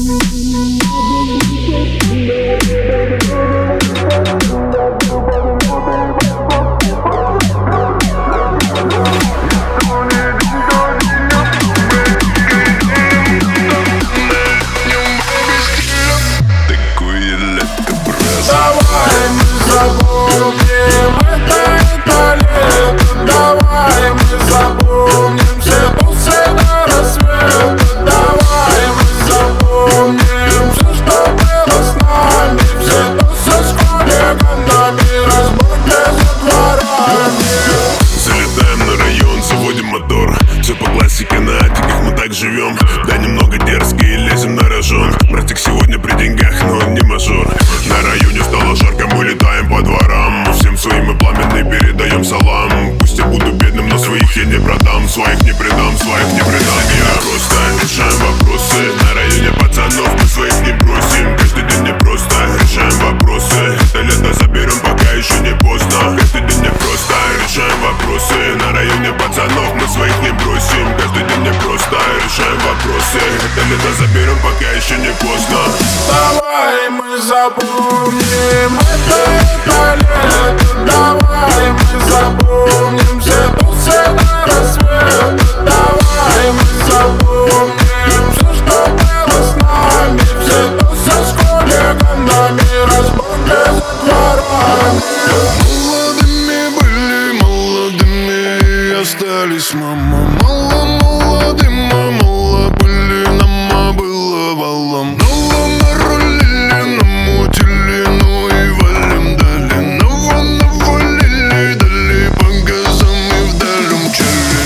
Все по классике, на атиках мы так живем. Да, немного дерзкие, лезем на рожон. Братик сегодня при деньгах, но он не мажор. На районе стало жарко, мы летаем по дворам. Всем своим мы пламенный передаем салам. Пусть я буду бедным, но своих я не продам. Своих не предам, своих не предам. Я просто решаем вопросы. На районе пацанов мы своих не бросим. Каждый день не просто решаем вопросы. Это лето заберем, пока еще не поздно. Каждый день не просто решаем вопросы. На районе пацанов мы своих не бросим. Каждый день не просто решаем вопросы. Это лето заберем, пока еще не поздно. Давай мы запомним это лето. Давай мы запомним все тусы до рассвета. Давай мы запомним все, что было с нами. Все тусы с хулиганами, разборки за дворами. Молодыми были, молодыми и остались, мама. Молодым, мало были, нам было валом. Нарулили, намутили, ну и валим дали. Навалили, дали по газам и вдаль умчали.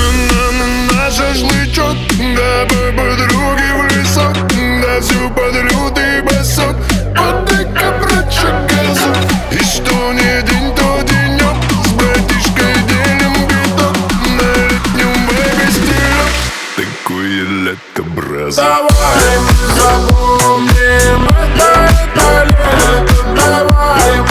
На шашлычок, да по подруге в лесок. Да всю под лютый басок, потыка прочь газу. И что не день, то денек. С братишкой делим биток на летнем бэби-стиле. Такое лето, брат. Давай мы запомним это лето. Давай